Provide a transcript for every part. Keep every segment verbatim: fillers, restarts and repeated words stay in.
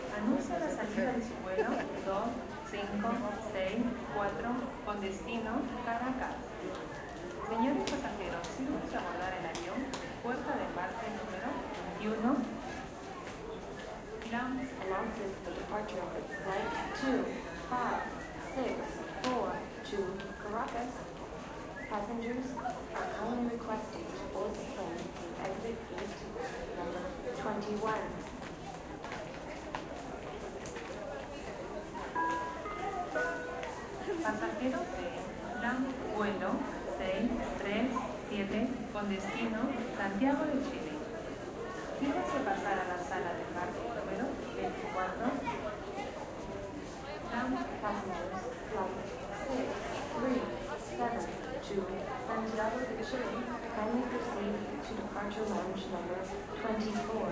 Anuncia la salida de su vuelo dos cinco seis cuatro con destino Caracas. Señores pasajeros, sírvanse a abordar el avión, puerta de embarque número uno. Announces the departure of flight two five six four to Caracas. Passengers are kindly requested to board the plane through exit gate number twenty-one. Pasajeros de LAM vuelo seis tres siete con destino Santiago de Chile. Sírvase pasar a la sala de embarque número veinticuatro. LAM passengers flight six three seven to Santiago de Chile kindly proceed to departure lounge number twenty-four.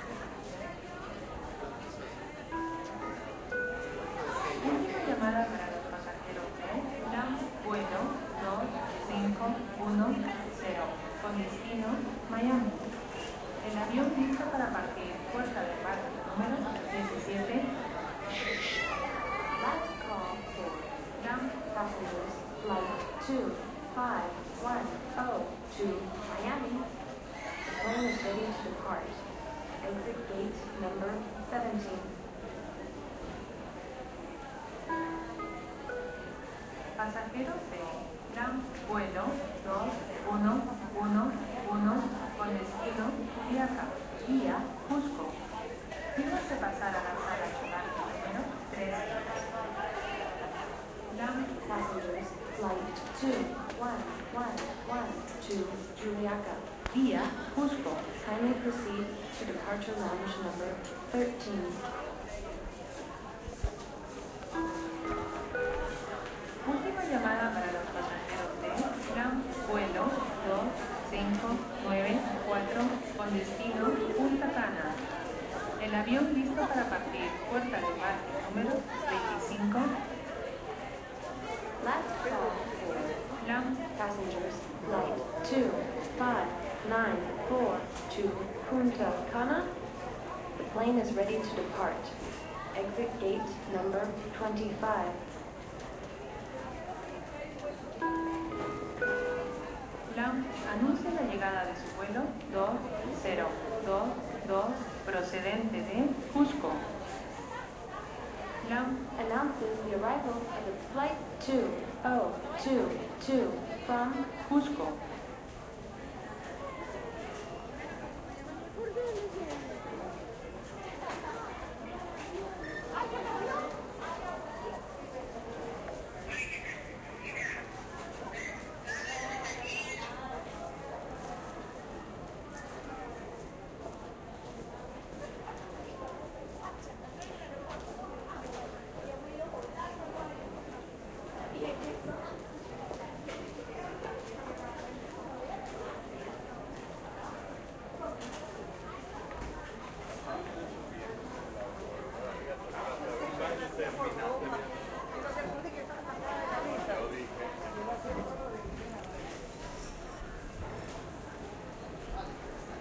Última llamada para los pasajeros de LAM vuelo dos cinco uno cero con destino Miami. El avión listo para partir, puerta de embarque número diecisiete. Last call for LAM passengers flight two five one zero to Miami. The plane is ready to depart. Exit gate number seventeen. Pasajeros de LAM vuelo dos uno uno uno con destino Juliaca, vía Cusco. Sírvase pasar a la sala de embarque número tres. LAM Passengers flight two one one one to Juliaca, via Cusco. kindly proceed to departure lounge number thirteen. Última llamada para los pasajeros de LAM vuelo dos cinco nueve cuatro con destino Punta Cana. El avión listo para partir, puerta de embarque número veinticinco. Last call for LAM passengers flight two five nine four to Punta Cana. The plane is ready to depart. Exit gate number twenty-five. LAM anuncia la llegada de su vuelo dos cero dos dos procedente de Cusco. LAM Announces the arrival of its flight two oh two two from Cusco.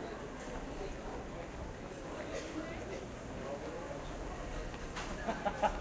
Ha ha ha.